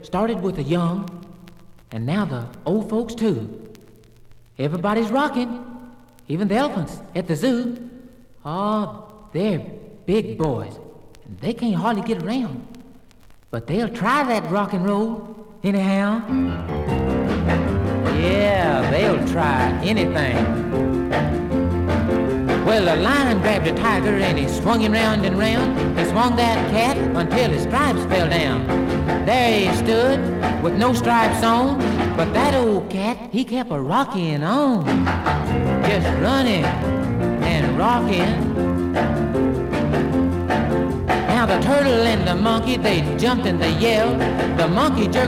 Started with the young, and now the old folks too. Everybody's rocking, even the elephants at the zoo. Oh, they're big boys, and they can't hardly get around. But they'll try that rock and roll anyhow. Yeah, they'll try anything. Well, the lion grabbed a tiger and he swung him round and round. He swung that cat until his stripes fell down. There he stood with no stripes on, but that old cat, he kept a rocking on. Just running and rocking. Now the turtle and the monkey, they jumped and they yelled. The monkey jerked